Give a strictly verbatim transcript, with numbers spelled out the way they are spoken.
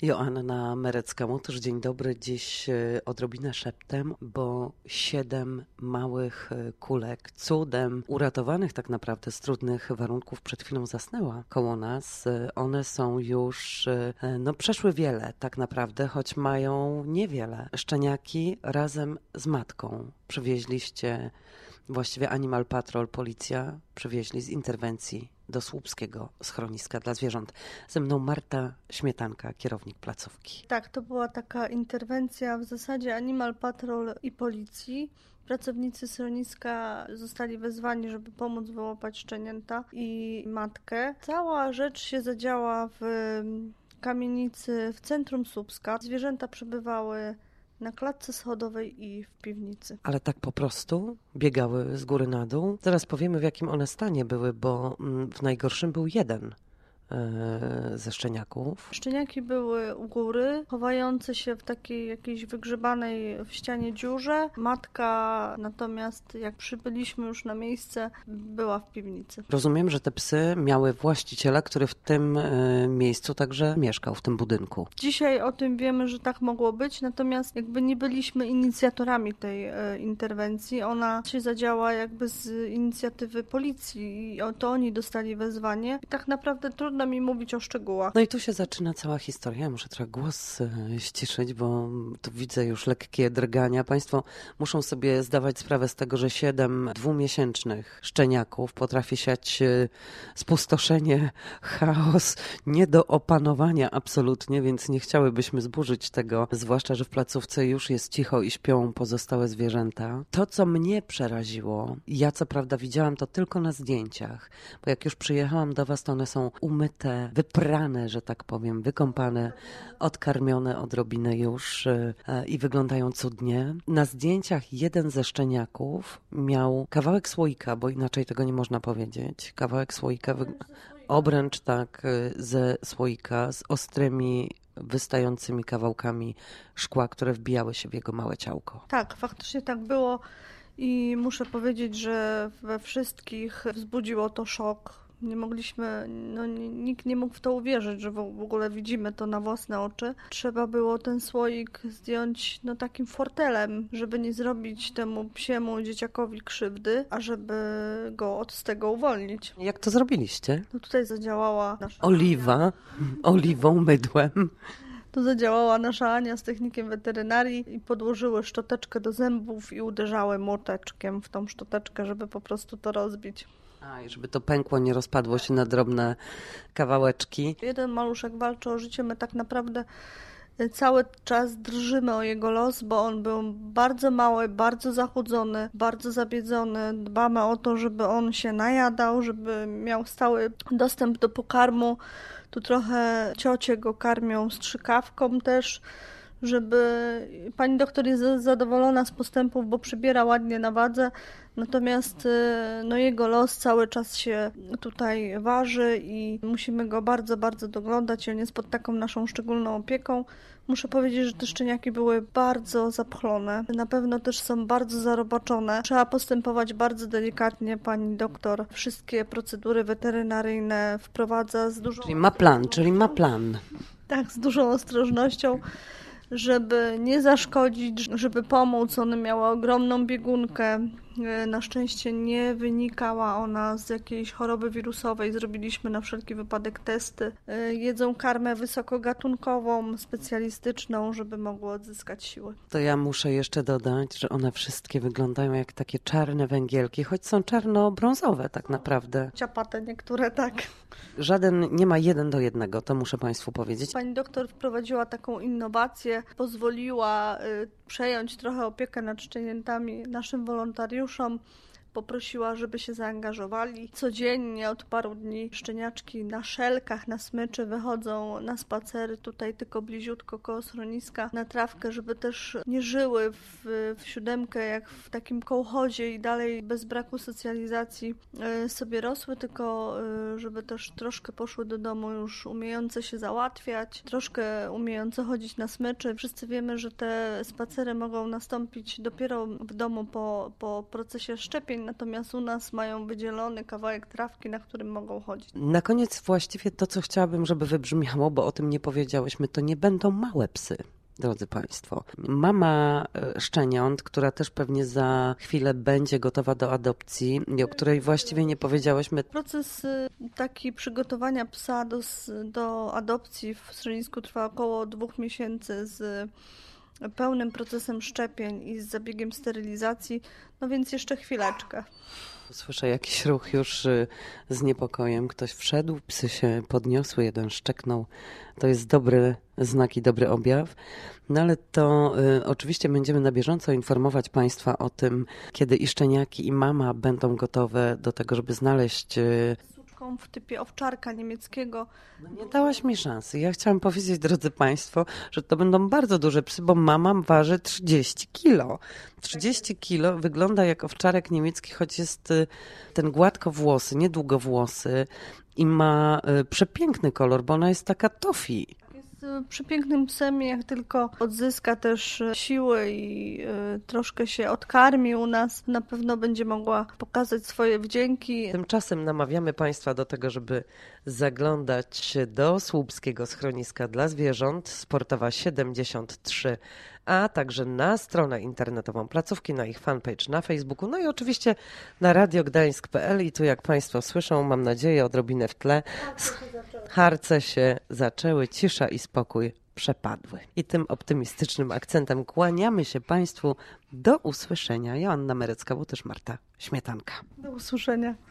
Joanna Merecka-Motysz, dzień dobry. Dziś odrobinę szeptem, bo siedem małych kulek, cudem uratowanych tak naprawdę z trudnych warunków, przed chwilą zasnęła koło nas. One są już, no przeszły wiele tak naprawdę, choć mają niewiele. Szczeniaki razem z matką przywieźliście, właściwie Animal Patrol, policja, przywieźli z interwencji do słupskiego schroniska dla zwierząt. Ze mną Marta Śmietanka, kierownik placówki. Tak, to była taka interwencja w zasadzie Animal Patrol i policji. Pracownicy schroniska zostali wezwani, żeby pomóc wyłapać szczenięta i matkę. Cała rzecz się zadziała w kamienicy w centrum Słupska. Zwierzęta przebywały na klatce schodowej i w piwnicy. Ale tak po prostu biegały z góry na dół? Zaraz powiemy, w jakim one stanie były, bo w najgorszym był jeden ze szczeniaków. Szczeniaki były u góry, chowające się w takiej jakiejś wygrzebanej w ścianie dziurze. Matka natomiast, jak przybyliśmy już na miejsce, była w piwnicy. Rozumiem, że te psy miały właściciela, który w tym miejscu także mieszkał, w tym budynku. Dzisiaj o tym wiemy, że tak mogło być, natomiast jakby nie byliśmy inicjatorami tej interwencji. Ona się zadziała jakby z inicjatywy policji i to oni dostali wezwanie. I tak naprawdę trudno mi mówić o szczegółach. No i tu się zaczyna cała historia. Ja muszę trochę głos ściszyć, bo tu widzę już lekkie drgania. Państwo muszą sobie zdawać sprawę z tego, że siedem dwumiesięcznych szczeniaków potrafi siać spustoszenie, chaos, nie do opanowania absolutnie, więc nie chciałybyśmy zburzyć tego, zwłaszcza, że w placówce już jest cicho i śpią pozostałe zwierzęta. To, co mnie przeraziło, ja co prawda widziałam to tylko na zdjęciach, bo jak już przyjechałam do was, to one są umyte, wyprane, że tak powiem, wykąpane, odkarmione odrobinę już i wyglądają cudnie. Na zdjęciach jeden ze szczeniaków miał kawałek słoika, bo inaczej tego nie można powiedzieć. Kawałek słoika, wy... obręcz tak ze słoika z ostrymi, wystającymi kawałkami szkła, które wbijały się w jego małe ciałko. Tak, faktycznie tak było i muszę powiedzieć, że we wszystkich wzbudziło to szok. Nie mogliśmy, no nikt nie mógł w to uwierzyć, że w ogóle widzimy to na własne oczy. Trzeba było ten słoik zdjąć no takim fortelem, żeby nie zrobić temu psiemu dzieciakowi krzywdy, a żeby go od z tego uwolnić. Jak to zrobiliście? No tutaj zadziałała nasza Oliwa, Ania. Oliwą, mydłem. Tu zadziałała nasza Ania z technikiem weterynarii i podłożyły szczoteczkę do zębów i uderzały młoteczkiem w tą szczoteczkę, żeby po prostu to rozbić. A, i żeby to pękło, nie rozpadło się na drobne kawałeczki. Jeden maluszek walczy o życie, my tak naprawdę cały czas drżymy o jego los, bo on był bardzo mały, bardzo zachudzony, bardzo zabiedzony. Dbamy o to, żeby on się najadał, żeby miał stały dostęp do pokarmu. Tu trochę ciocie go karmią strzykawką też, żeby pani doktor jest zadowolona z postępów, bo przybiera ładnie na wadze, natomiast no, jego los cały czas się tutaj waży i musimy go bardzo, bardzo doglądać i on jest pod taką naszą szczególną opieką. Muszę powiedzieć, że te szczeniaki były bardzo zapchlone. Na pewno też są bardzo zarobaczone. Trzeba postępować bardzo delikatnie. Pani doktor wszystkie procedury weterynaryjne wprowadza z dużą... Czyli ma plan, czyli ma plan. Tak, z dużą ostrożnością, żeby nie zaszkodzić, żeby pomóc. One miały ogromną biegunkę. Na szczęście nie wynikała ona z jakiejś choroby wirusowej. Zrobiliśmy na wszelki wypadek testy. Jedzą karmę wysokogatunkową, specjalistyczną, żeby mogły odzyskać siły. To ja muszę jeszcze dodać, że one wszystkie wyglądają jak takie czarne węgielki, choć są czarno-brązowe tak naprawdę. Ciapate niektóre, tak. Żaden nie ma jeden do jednego, to muszę Państwu powiedzieć. Pani doktor wprowadziła taką innowację, pozwoliła y, przejąć trochę opiekę nad szczeniętami naszym wolontariuszom. Poprosiła, żeby się zaangażowali. Codziennie od paru dni szczeniaczki na szelkach, na smyczy wychodzą na spacery tutaj tylko bliziutko koło schroniska na trawkę, żeby też nie żyły w, w siódemkę jak w takim kołchozie i dalej bez braku socjalizacji sobie rosły, tylko żeby też troszkę poszły do domu już umiejące się załatwiać, troszkę umiejące chodzić na smyczy. Wszyscy wiemy, że te spacery mogą nastąpić dopiero w domu po, po procesie szczepień natomiast u nas mają wydzielony kawałek trawki, na którym mogą chodzić. Na koniec właściwie to, co chciałabym, żeby wybrzmiało, bo o tym nie powiedziałyśmy, to nie będą małe psy. Drodzy Państwo, mama szczeniąt, która też pewnie za chwilę będzie gotowa do adopcji i o której właściwie nie powiedziałyśmy. Proces taki przygotowania psa do, do adopcji w schronisku trwa około dwóch miesięcy z pełnym procesem szczepień i z zabiegiem sterylizacji, no więc jeszcze chwileczkę. Słyszę jakiś ruch już z niepokojem. Ktoś wszedł, psy się podniosły, jeden szczeknął. To jest dobry znak i dobry objaw. No ale to y, oczywiście będziemy na bieżąco informować Państwa o tym, kiedy i szczeniaki, i mama będą gotowe do tego, żeby znaleźć... Y, w typie owczarka niemieckiego. No nie dałaś mi szansy. Ja chciałam powiedzieć, drodzy Państwo, że to będą bardzo duże psy, bo mama waży trzydzieści kilo. trzydzieści kilo, wygląda jak owczarek niemiecki, choć jest ten gładkowłosy, niedługowłosy i ma przepiękny kolor, bo ona jest taka tofi. Przepięknym psem, jak tylko odzyska też siły i y, troszkę się odkarmi u nas, na pewno będzie mogła pokazać swoje wdzięki. Tymczasem namawiamy Państwa do tego, żeby zaglądać do Słupskiego Schroniska dla Zwierząt, Sportowa siedemdziesiąt trzy, a także na stronę internetową placówki, na ich fanpage na Facebooku, no i oczywiście na radiogdańsk kropka p l i tu jak Państwo słyszą, mam nadzieję, odrobinę w tle, harce się zaczęły, cisza i spokój przepadły. I tym optymistycznym akcentem kłaniamy się Państwu do usłyszenia. Joanna Merecka, bo też Marta Śmietanka. Do usłyszenia.